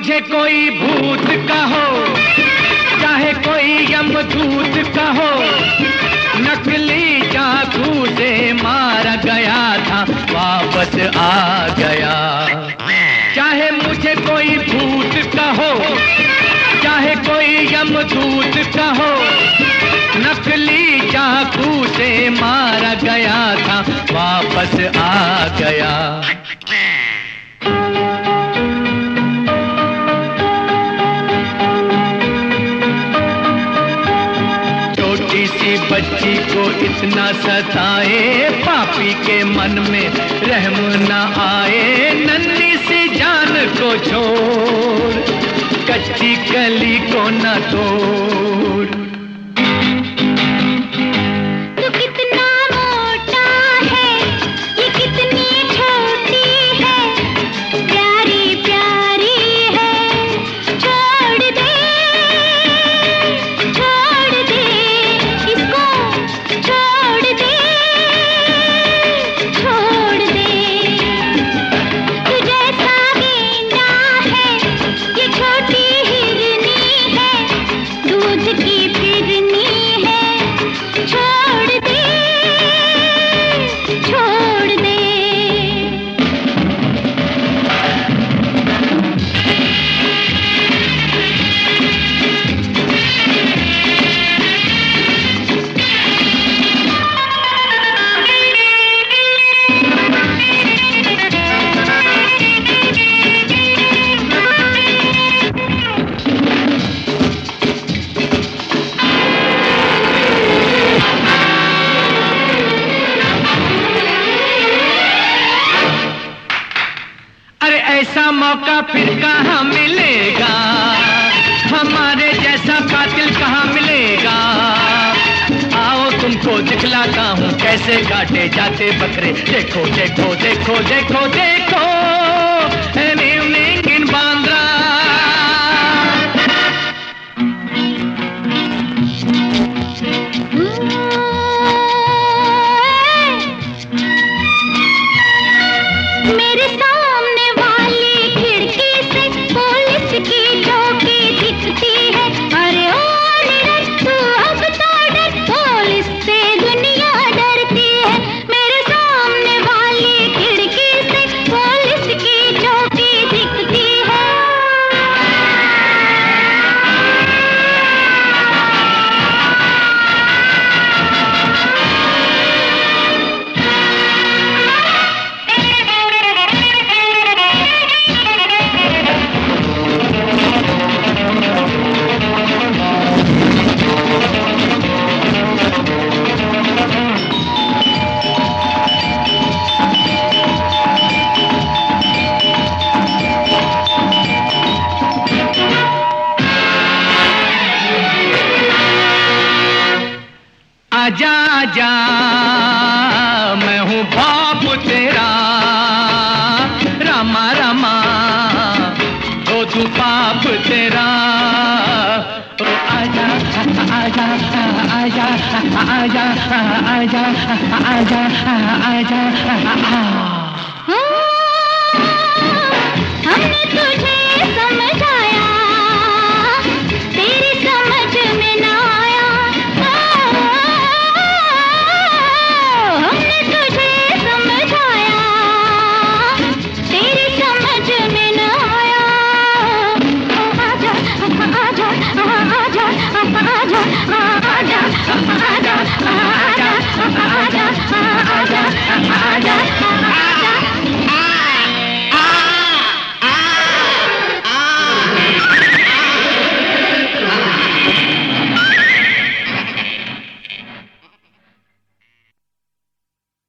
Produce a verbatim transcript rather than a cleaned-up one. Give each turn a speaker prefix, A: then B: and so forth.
A: मुझे कोई भूत कहो, चाहे कोई यमदूत कहो, नकली चाकू से मारा गया था वापस आ गया। चाहे मुझे कोई भूत कहो, चाहे कोई यमदूत कहो, नकली चाकू से मारा गया था वापस आ गया। किसी बच्ची को इतना सताए, पापी के मन में रहम न आए। नन्ही सी जान को छोड़, कच्ची कली को न तोड़। ऐसा मौका फिर कहाँ मिलेगा, हमारे जैसा कातिल कहाँ मिलेगा। आओ तुमको दिखलाता हूँ कैसे काटे जाते बकरे। देखो देखो देखो देखो देखो an evening in बांद्रा।
B: मेरे सामने वाली खिड़की से पुलिस की चौकी दिखती है। अरे ओ नीरज तू अब तो डर, पुलिस से दुनिया डरती है। मेरे सामने वाली खिड़की से पुलिस की चौकी दिखती है।
A: आजा आजा मैं हूँ बाप तेरा, रामा रामा धो दूं पाप तेरा। ओ आजा आजा आजा आजा आजा आजा आजा आजा।
B: हमने